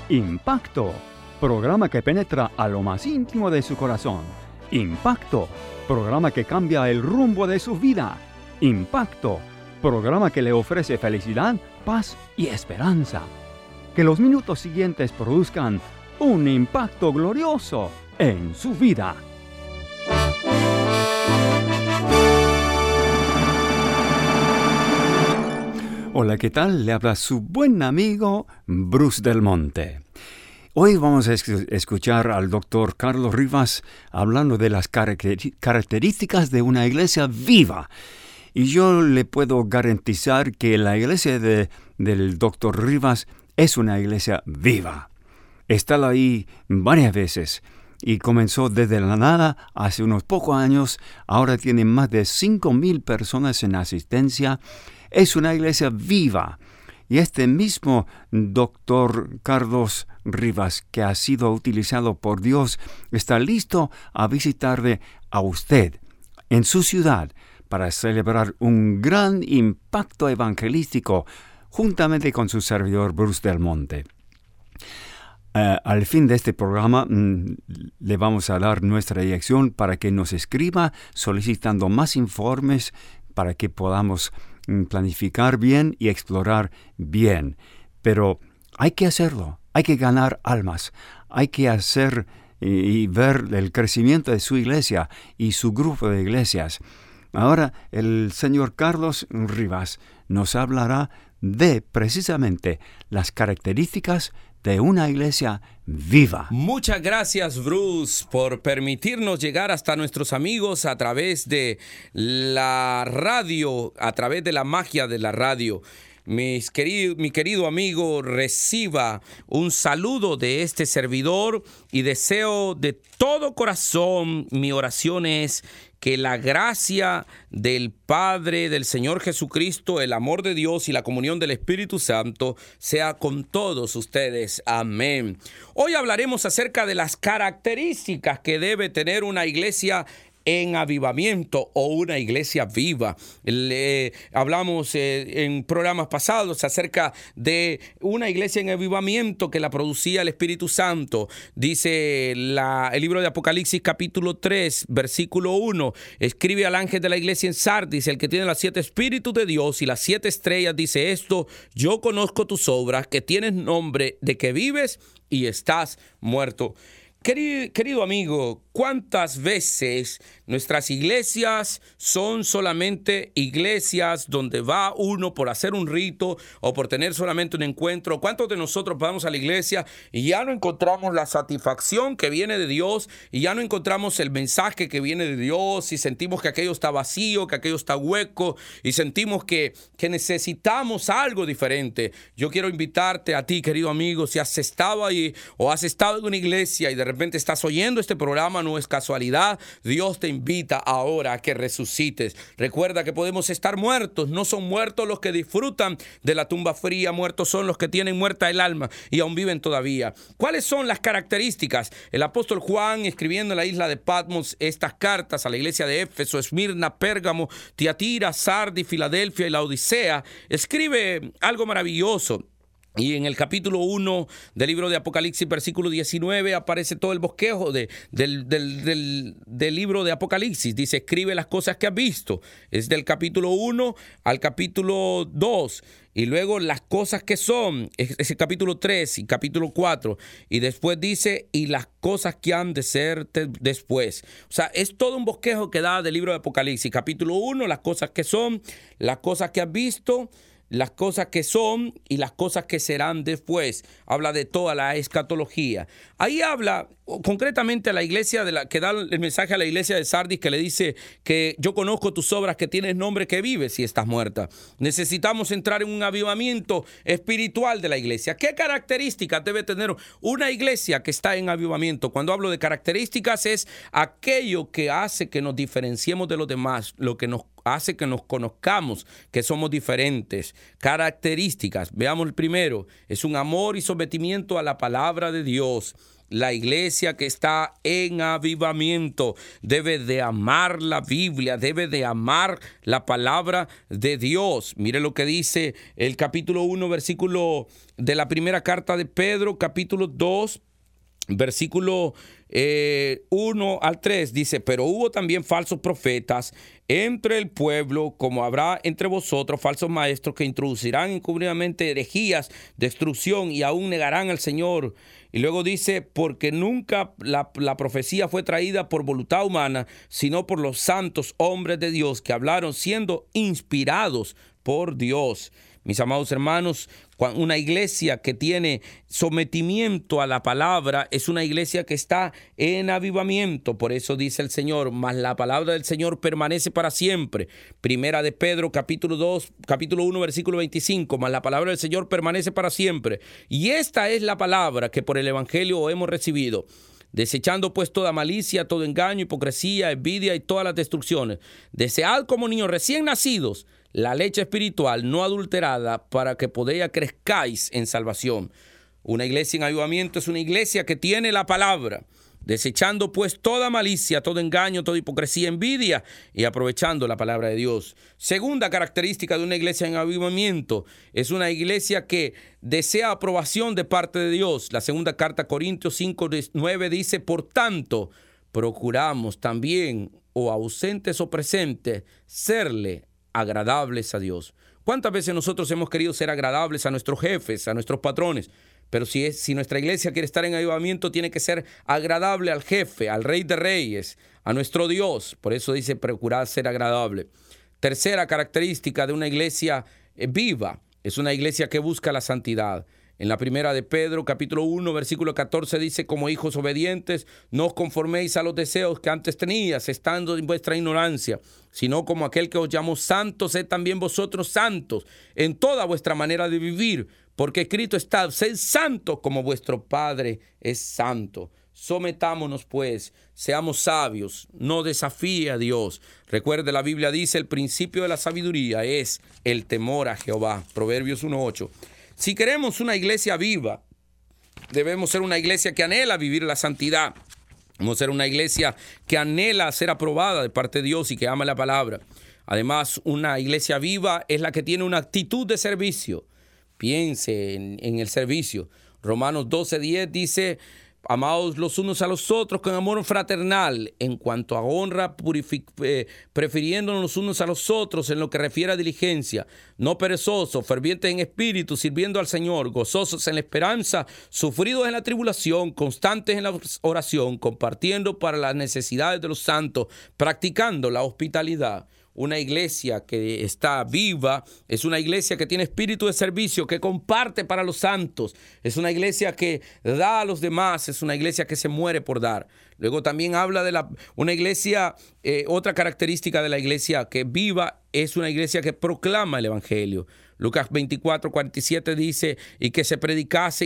Impacto, programa que penetra a lo más íntimo de su corazón. Impacto, programa que cambia el rumbo de su vida. Impacto, programa que le ofrece felicidad, paz y esperanza. Que los minutos siguientes produzcan un impacto glorioso en su vida. Hola, ¿qué tal? Le habla su buen amigo Bruce Del Monte. Hoy vamos a escuchar al Dr. Carlos Rivas hablando de las características de una iglesia viva. Y yo le puedo garantizar que la iglesia del Dr. Rivas es una iglesia viva. He estado ahí varias veces y comenzó desde la nada hace unos pocos años. Ahora tiene más de 5,000 personas en asistencia. Es una iglesia viva. Y este mismo Dr. Carlos Rivas, que ha sido utilizado por Dios, está listo a visitarle a usted en su ciudad para celebrar un gran impacto evangelístico juntamente con su servidor Bruce Del Monte. Al fin de este programa le vamos a dar nuestra dirección para que nos escriba solicitando más informes para que podamos planificar bien y explorar bien. Pero hay que hacerlo, hay que ganar almas, hay que hacer y ver el crecimiento de su iglesia y su grupo de iglesias. Ahora el señor Carlos Rivas nos hablará de precisamente las características de una iglesia viva. Muchas gracias, Bruce, por permitirnos llegar hasta nuestros amigos a través de la radio, a través de la magia de la radio. Mi querido amigo, reciba un saludo de este servidor y deseo de todo corazón, mi oración es que la gracia del Padre, del Señor Jesucristo, el amor de Dios y la comunión del Espíritu Santo sea con todos ustedes. Amén. Hoy hablaremos acerca de las características que debe tener una iglesia en avivamiento o una iglesia viva. Hablamos en programas pasados acerca de una iglesia en avivamiento que la producía el Espíritu Santo. Dice el libro de Apocalipsis capítulo 3, versículo 1, escribe al ángel de la iglesia en Sardis, el que tiene los 7 espíritus de Dios y las 7 estrellas, dice esto: yo conozco tus obras, que tienes nombre de que vives y estás muerto. Querido amigo, ¿cuántas veces nuestras iglesias son solamente iglesias donde va uno por hacer un rito o por tener solamente un encuentro? ¿Cuántos de nosotros vamos a la iglesia y ya no encontramos la satisfacción que viene de Dios y ya no encontramos el mensaje que viene de Dios y sentimos que aquello está vacío, que aquello está hueco y sentimos que necesitamos algo diferente? Yo quiero invitarte a ti, querido amigo, si has estado ahí o has estado en una iglesia y de repente estás oyendo este programa, no es casualidad. Dios te invita ahora a que resucites. Recuerda que podemos estar muertos. No son muertos los que disfrutan de la tumba fría. Muertos son los que tienen muerta el alma y aún viven todavía. ¿Cuáles son las características? El apóstol Juan, escribiendo en la isla de Patmos estas cartas a la iglesia de Éfeso, Esmirna, Pérgamo, Tiatira, Sardis, Filadelfia y la Odisea, escribe algo maravilloso. Y en el capítulo 1 del libro de Apocalipsis, versículo 19, aparece todo el bosquejo del libro de Apocalipsis. Dice, escribe las cosas que has visto. Es del capítulo 1 al capítulo 2. Y luego las cosas que son, es el capítulo 3 y capítulo 4. Y después dice, y las cosas que han de ser después. O sea, es todo un bosquejo que da del libro de Apocalipsis. Capítulo 1, las cosas que son, las cosas que has visto, las cosas que son y las cosas que serán después. Habla de toda la escatología. Ahí habla concretamente a la iglesia que da el mensaje a la iglesia de Sardis, que le dice que yo conozco tus obras, que tienes nombre, que vives y estás muerta. Necesitamos entrar en un avivamiento espiritual de la iglesia. ¿Qué características debe tener una iglesia que está en avivamiento? Cuando hablo de características es aquello que hace que nos diferenciemos de los demás, lo que nos hace que nos conozcamos, que somos diferentes. Características, veamos el primero, es un amor y sometimiento a la palabra de Dios. La iglesia que está en avivamiento debe de amar la Biblia, debe de amar la palabra de Dios. Mire lo que dice el capítulo 1, versículo de la primera carta de Pedro, capítulo 2, versículo 1 al 3, dice: pero hubo también falsos profetas entre el pueblo, como habrá entre vosotros falsos maestros que introducirán encubridamente herejías, destrucción, y aún negarán al Señor. Y luego dice: porque nunca la profecía fue traída por voluntad humana, sino por los santos hombres de Dios que hablaron siendo inspirados por Dios. Mis amados hermanos, una iglesia que tiene sometimiento a la palabra es una iglesia que está en avivamiento. Por eso dice el Señor: mas la palabra del Señor permanece para siempre. Primera de Pedro, capítulo 1, versículo 25. Mas la palabra del Señor permanece para siempre. Y esta es la palabra que por el evangelio hemos recibido. Desechando pues toda malicia, todo engaño, hipocresía, envidia y todas las destrucciones. Desead como niños recién nacidos la leche espiritual no adulterada, para que por ella crezcáis en salvación. Una iglesia en avivamiento es una iglesia que tiene la palabra. Desechando pues toda malicia, todo engaño, toda hipocresía, envidia, y aprovechando la palabra de Dios. Segunda característica de una iglesia en avivamiento es una iglesia que desea aprobación de parte de Dios. La segunda carta a Corintios 5:9 dice: por tanto, procuramos también, o ausentes o presentes, serle agradables a Dios. ¿Cuántas veces nosotros hemos querido ser agradables a nuestros jefes, a nuestros patrones? Pero si nuestra iglesia quiere estar en avivamiento, tiene que ser agradable al jefe, al Rey de Reyes, a nuestro Dios. Por eso dice: procurar ser agradable. Tercera característica de una iglesia viva es una iglesia que busca la santidad. En la primera de Pedro, capítulo 1, versículo 14, dice: como hijos obedientes, no os conforméis a los deseos que antes tenías, estando en vuestra ignorancia, sino como aquel que os llamó santos, sed también vosotros santos en toda vuestra manera de vivir, porque escrito está: sed santos como vuestro Padre es santo. Sometámonos pues, seamos sabios, no desafíe a Dios. Recuerde, la Biblia dice: el principio de la sabiduría es el temor a Jehová. Proverbios 1:8. Si queremos una iglesia viva, debemos ser una iglesia que anhela vivir la santidad. Debemos ser una iglesia que anhela ser aprobada de parte de Dios y que ama la palabra. Además, una iglesia viva es la que tiene una actitud de servicio. Piense en el servicio. Romanos 12:10 dice: amados los unos a los otros con amor fraternal, en cuanto a honra, prefiriéndonos los unos a los otros en lo que refiere a diligencia, no perezosos, fervientes en espíritu, sirviendo al Señor, gozosos en la esperanza, sufridos en la tribulación, constantes en la oración, compartiendo para las necesidades de los santos, practicando la hospitalidad. Una iglesia que está viva es una iglesia que tiene espíritu de servicio, que comparte para los santos. Es una iglesia que da a los demás, es una iglesia que se muere por dar. Luego también habla de una iglesia, otra característica de la iglesia que viva es una iglesia que proclama el evangelio. Lucas 24:47 dice: y que se predicase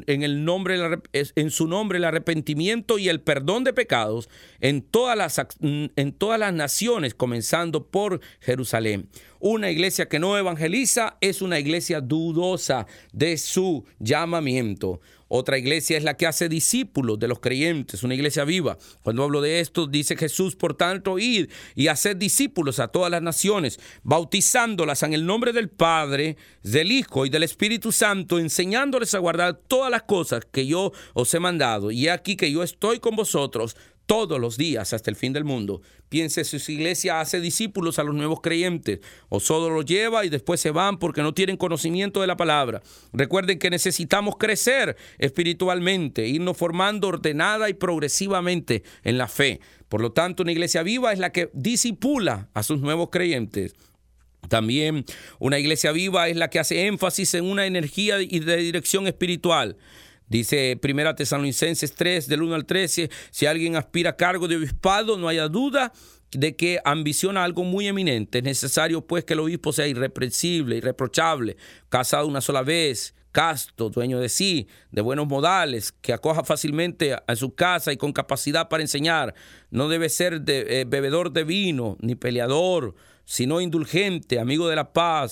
en su nombre el arrepentimiento y el perdón de pecados en todas las naciones, comenzando por Jerusalén. Una iglesia que no evangeliza es una iglesia dudosa de su llamamiento. Otra iglesia es la que hace discípulos de los creyentes, una iglesia viva. Cuando hablo de esto, dice Jesús: por tanto, id y haced discípulos a todas las naciones, bautizándolas en el nombre del Padre, del Hijo y del Espíritu Santo, enseñándoles a guardar todas las cosas que yo os he mandado. Y he aquí que yo estoy con vosotros todos los días hasta el fin del mundo. Piense si su iglesia hace discípulos a los nuevos creyentes o solo los lleva y después se van porque no tienen conocimiento de la palabra. Recuerden que necesitamos crecer espiritualmente, irnos formando ordenada y progresivamente en la fe. Por lo tanto, una iglesia viva es la que discipula a sus nuevos creyentes. También una iglesia viva es la que hace énfasis en una energía y de dirección espiritual. Dice 1 Tesalonicenses 3, del 1 al 13, si alguien aspira a cargo de obispado, no haya duda de que ambiciona algo muy eminente. Es necesario, pues, que el obispo sea irreprensible, irreprochable, casado una sola vez, casto, dueño de sí, de buenos modales, que acoja fácilmente a su casa y con capacidad para enseñar. No debe ser bebedor de vino, ni peleador, sino indulgente, amigo de la paz,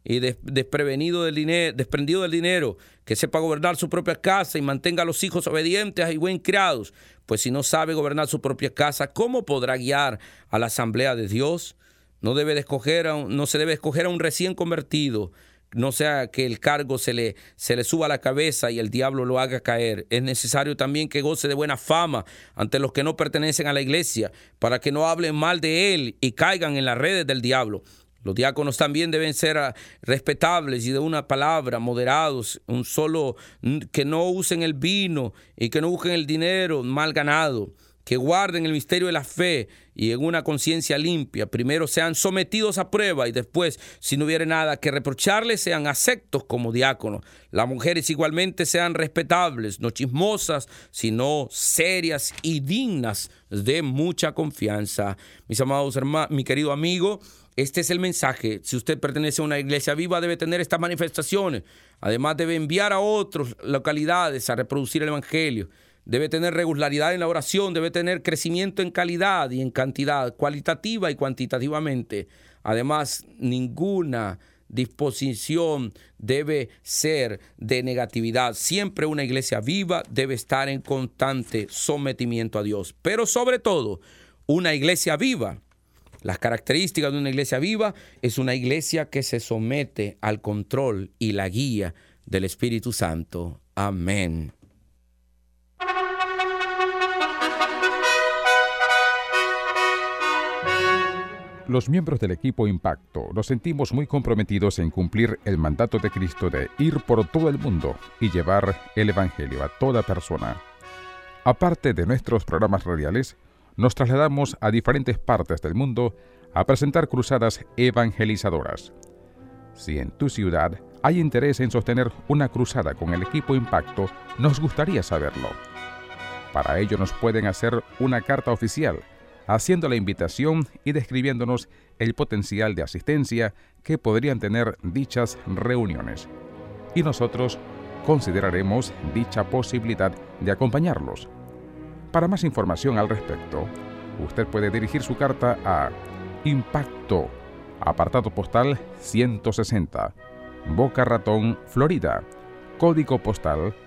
y desprendido del dinero, que sepa gobernar su propia casa y mantenga a los hijos obedientes y bien criados. Pues si no sabe gobernar su propia casa, ¿cómo podrá guiar a la asamblea de Dios? No se debe escoger a un recién convertido, no sea que el cargo se le suba a la cabeza y el diablo lo haga caer. Es necesario también que goce de buena fama ante los que no pertenecen a la iglesia, para que no hablen mal de él y caigan en las redes del diablo. Los diáconos también deben ser respetables y de una palabra, moderados, que no usen el vino y que no busquen el dinero mal ganado, que guarden el misterio de la fe y en una conciencia limpia. Primero sean sometidos a prueba y después, si no hubiere nada que reprocharles, sean aceptos como diáconos. Las mujeres igualmente sean respetables, no chismosas, sino serias y dignas de mucha confianza. Mis amados hermanos, mi querido amigo, este es el mensaje. Si usted pertenece a una iglesia viva, debe tener estas manifestaciones. Además, debe enviar a otras localidades a reproducir el evangelio. Debe tener regularidad en la oración, debe tener crecimiento en calidad y en cantidad, cualitativa y cuantitativamente. Además, ninguna disposición debe ser de negatividad. Siempre una iglesia viva debe estar en constante sometimiento a Dios. Pero sobre todo, una iglesia viva. Las características de una iglesia viva es una iglesia que se somete al control y la guía del Espíritu Santo. Amén. Los miembros del equipo Impacto nos sentimos muy comprometidos en cumplir el mandato de Cristo de ir por todo el mundo y llevar el Evangelio a toda persona. Aparte de nuestros programas radiales, nos trasladamos a diferentes partes del mundo a presentar cruzadas evangelizadoras. Si en tu ciudad hay interés en sostener una cruzada con el equipo Impacto, nos gustaría saberlo. Para ello nos pueden hacer una carta oficial, haciendo la invitación y describiéndonos el potencial de asistencia que podrían tener dichas reuniones. Y nosotros consideraremos dicha posibilidad de acompañarlos. Para más información al respecto, usted puede dirigir su carta a Impacto, apartado postal 160, Boca Ratón, Florida, código postal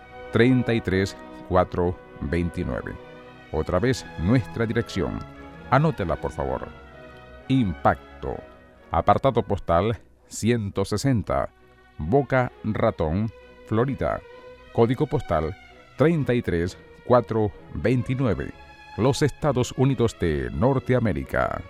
33429. Otra vez nuestra dirección. Anótela, por favor. Impacto, apartado postal 160, Boca Ratón, Florida, código postal 33429, los Estados Unidos de Norteamérica.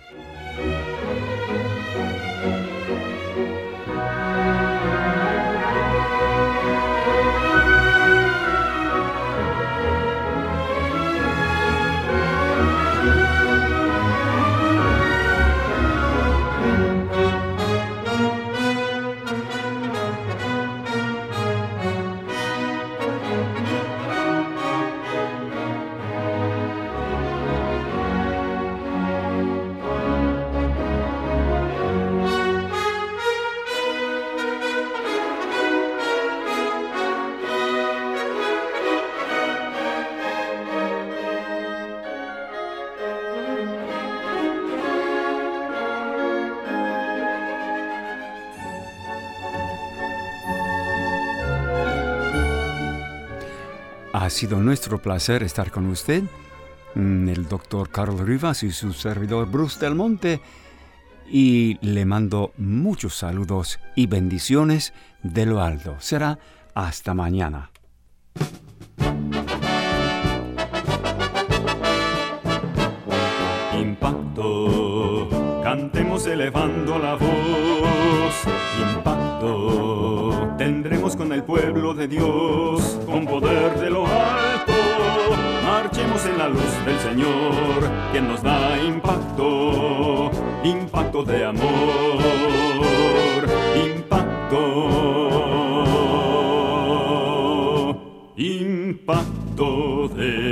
Ha sido nuestro placer estar con usted, el doctor Carlos Rivas y su servidor Bruce Del Monte, y le mando muchos saludos y bendiciones de lo alto. Será hasta mañana. Impacto, cantemos elevando la voz. Impacto, tendremos con el pueblo de Dios, con poder de lo alto. Marchemos en la luz del Señor, quien nos da impacto, impacto de amor, impacto, impacto de